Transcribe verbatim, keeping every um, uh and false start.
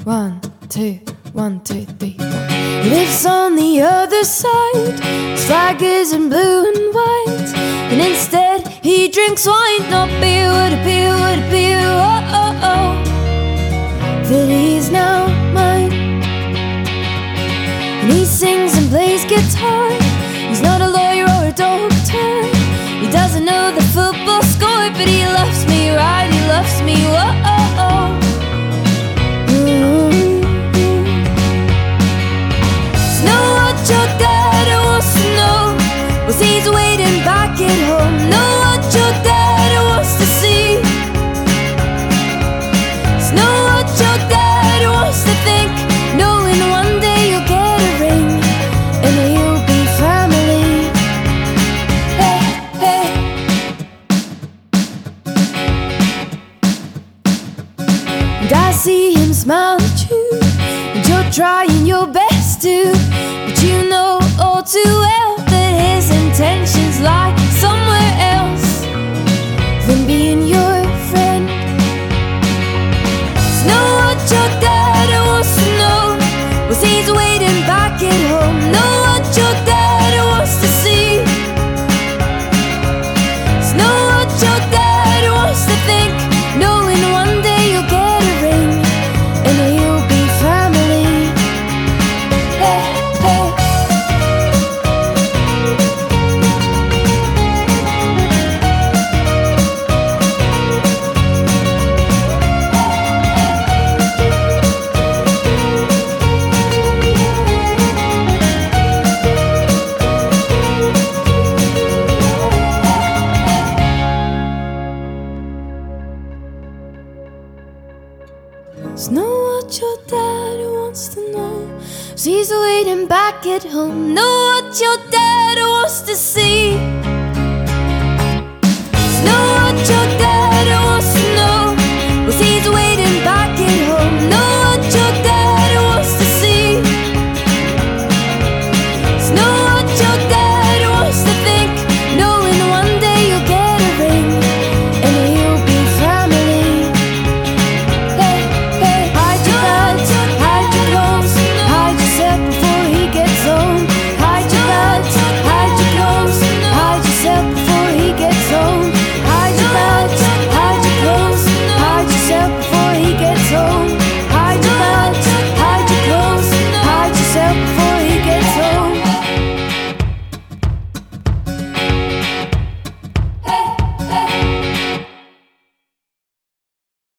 One, two, one, two, three, four. He lives on the other side. His flag is in blue and white, and instead he drinks wine. Not beer, would appear, would appear. Oh, oh, oh, that he's now mine. And he sings and plays guitar. He's not a lawyer or a doctor. He doesn't know the football score, but he loves me right, he loves me. Whoa, oh, oh. Mm-hmm. Know what your dad wants to know, was he's waiting back at home. Know what your dad wants to see. Know what your dad wants to think, knowing one day you'll get a ring and you'll be family. Hey, hey. And I see him smile at you, and you're trying your best to, but you know all too well that his intentions lie somewhere else than being your friend. So know what your dad wants to know, was he's waiting back at home. Know what your dad wants to see. So know what your dad wants to think, knowing one day you'll get a ring and you'll be family. Hey, hey. So know what your dad wants to know, so he's waiting back at home. Know what your dad wants to see.